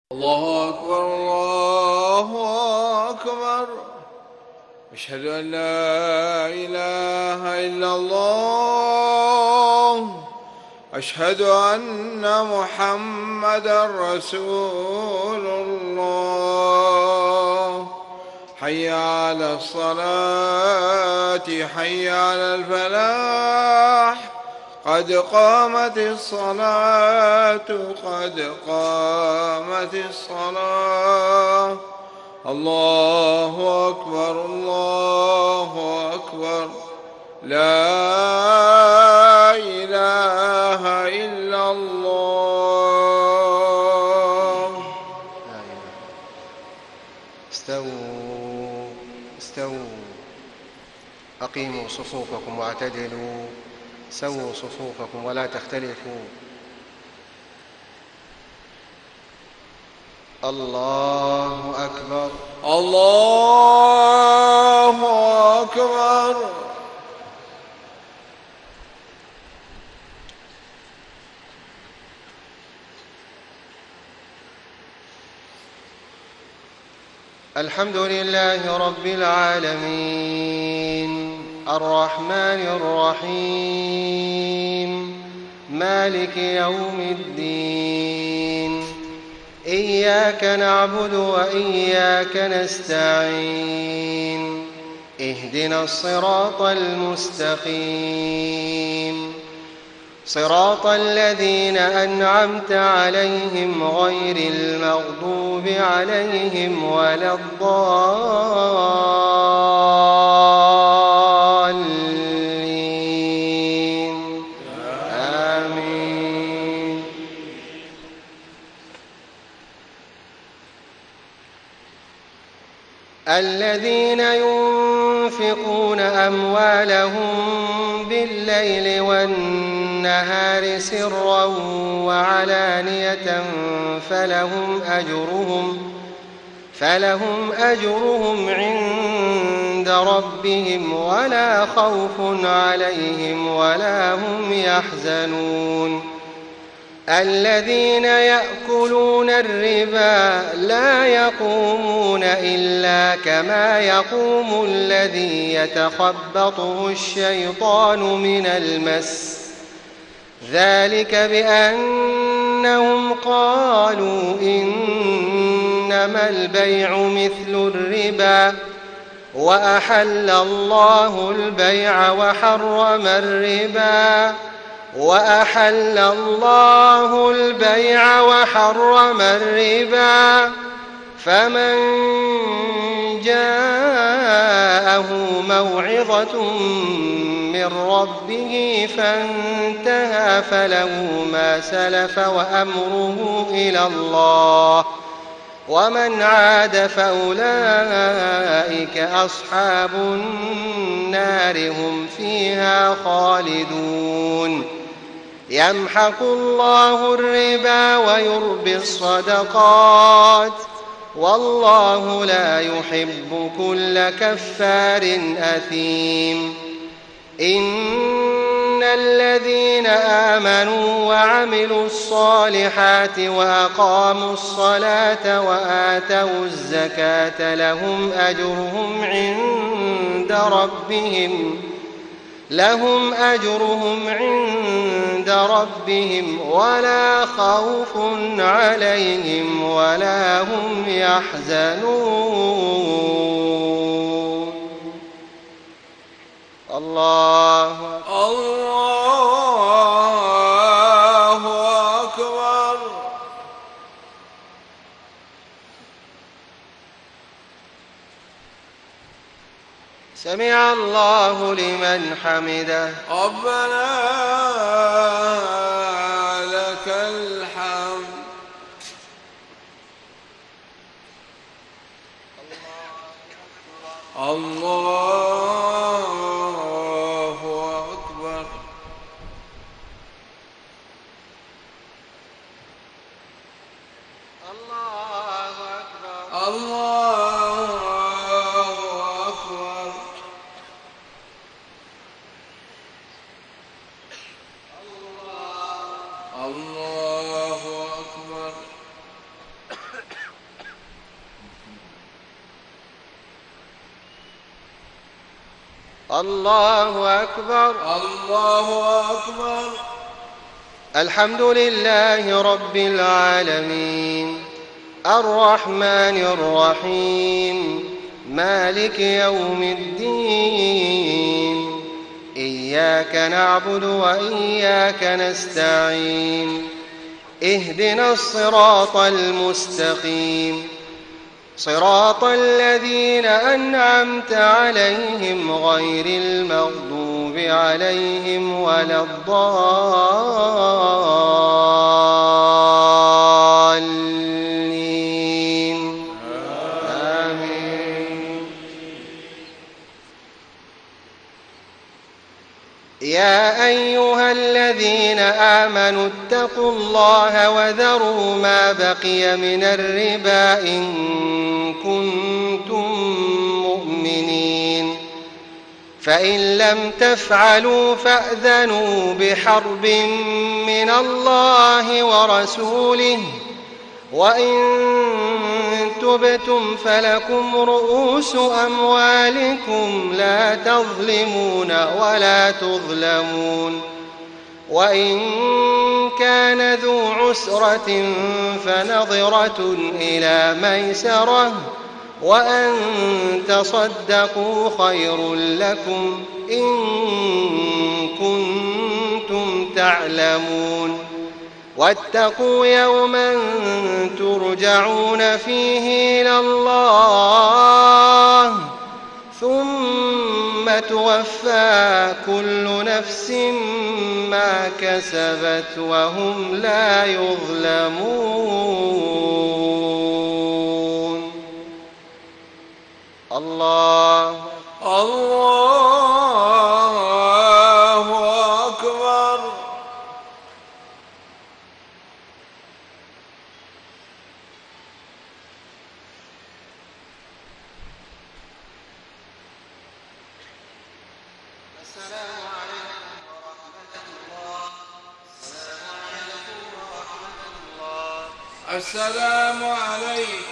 الله أكبر الله أكبر. أشهد أن لا إله إلا الله. أشهد أن محمدا رسول الله. حي على الصلاة حي على الفلاح. قد قامت الصلاة قد قامت الصلاة. الله أكبر الله أكبر. لا إله إلا الله. استووا استووا. أقيموا صفوفكم واعتدلوا. سووا صفوفكم ولا تختلفوا. الله أكبر الله أكبر. الحمد لله رب العالمين الرحمن الرحيم مالك يوم الدين. إياك نعبد وإياك نستعين. اهدنا الصراط المستقيم صراط الذين أنعمت عليهم غير المغضوب عليهم ولا الضالين. آمين. الذين ينفقون أموالهم بالليل والنهار سرا وعلانية فلهم أجرهم عند ربهم ولا خوف عليهم ولا هم يحزنون. الذين يأكلون الربا لا يقومون إلا كما يقوم الذي يتخبطه الشيطان من المس. ذلك بأنهم قالوا إنما البيع مثل الربا وأحل الله البيع وحرم الربا. فمن جاءه موعظة من ربه فانتهى فله ما سلف وأمره إلى الله ومن عاد فأولئك أصحاب النار هم فيها خالدون. يمحق الله الربا ويربي الصدقات والله لا يحب كل كفار أثيم. إن الذين آمنوا وعملوا الصالحات وأقاموا الصلاة وآتوا الزكاة لهم أجرهم عند ربهم ولا خوف عليهم ولا هم يحزنون. الله أكبر. سمع الله لمن حمده. ربنا لك الحمد. الله أكبر. الله أكبر. الله أكبر. الله أكبر. الله أكبر. الله أكبر. الحمد لله رب العالمين، الرحمن الرحيم، مالك يوم الدين، إياك نعبد وإياك نستعين، اهدنا الصراط المستقيم، صراط الذين أنعمت عليهم غير المغضوب عليهم ولا الضالين. آمين. يا أيها الذين آمنوا اتقوا الله وذروا ما بقي من الربا إن كنتم مؤمنين، فإن لم تفعلوا فأذنوا بحرب من الله ورسوله، وإن تبتم فلكم رؤوس أموالكم لا تظلمون ولا تظلمون، وإن كان ذو عسرة فنظرة إلى ميسرة، وأن تصدقوا خير لكم إن كنتم تعلمون. واتقوا يوما ترجعون فيه إلى الله ثم توفى كل نفس ما كسبت وهم لا يظلمون. الله أكبر. السلام عليكم ورحمة الله. السلام عليكم ورحمة الله. السلام عليكم